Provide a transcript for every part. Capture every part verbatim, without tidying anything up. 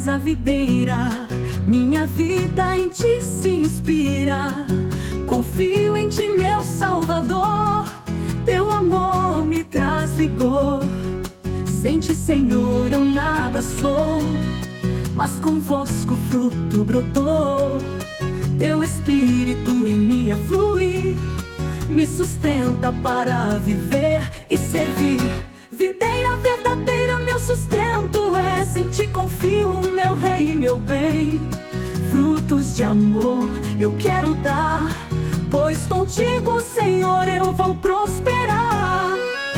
és a videira, minha vida em ti se inspira. Confio em ti, meu Salvador, teu amor me traz vigor. Sem ti, Senhor, eu nada sou, mas convosco o fruto brotou. Teu Espírito em mim flui, me sustenta para viver e servir. Videira verdadeira, meu sustento és, em ti confio, meu Rei e meu bem. Frutos de amor eu quero dar, pois contigo, Senhor, eu vou prosperar.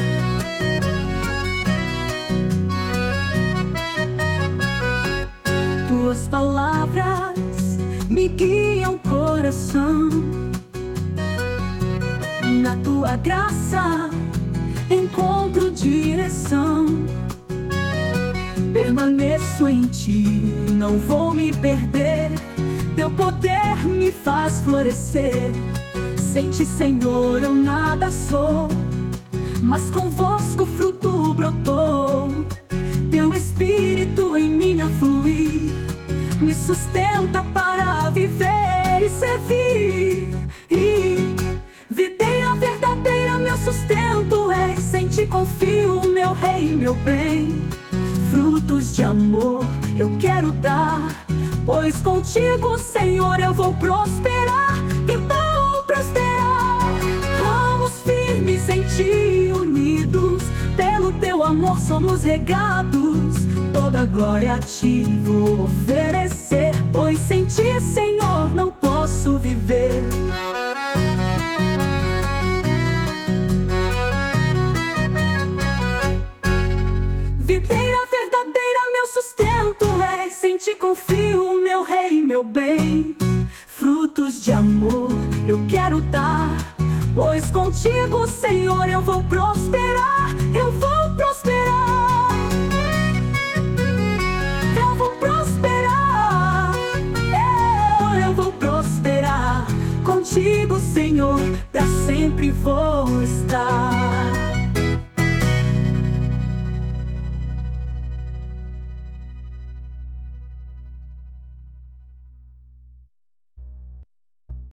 Tuas palavras me guiam o coração, na tua graça encontro direção. Permaneço em ti, não vou me perder, teu poder me faz florescer. Sem ti, Senhor, eu nada sou, mas convosco o fruto brotou. Teu Espírito em mim flui, me sustenta para viver e servir. E videira verdadeira, meu sustento és, em ti confio, meu Rei e meu bem. Frutos de amor eu quero dar, pois contigo, Senhor, eu vou prosperar e vou prosperar. Vamos firmes em ti, unidos, pelo teu amor somos regados. Toda glória a ti vou oferecer, pois sem ti, Senhor, não posso viver. Videira verdadeira, meu sustento és, em ti confio, meu Rei e meu bem. Frutos de amor eu quero dar, pois contigo, Senhor, eu vou prosperar. Eu vou prosperar, eu vou prosperar, eu, eu vou prosperar. Contigo, Senhor, pra sempre vou estar.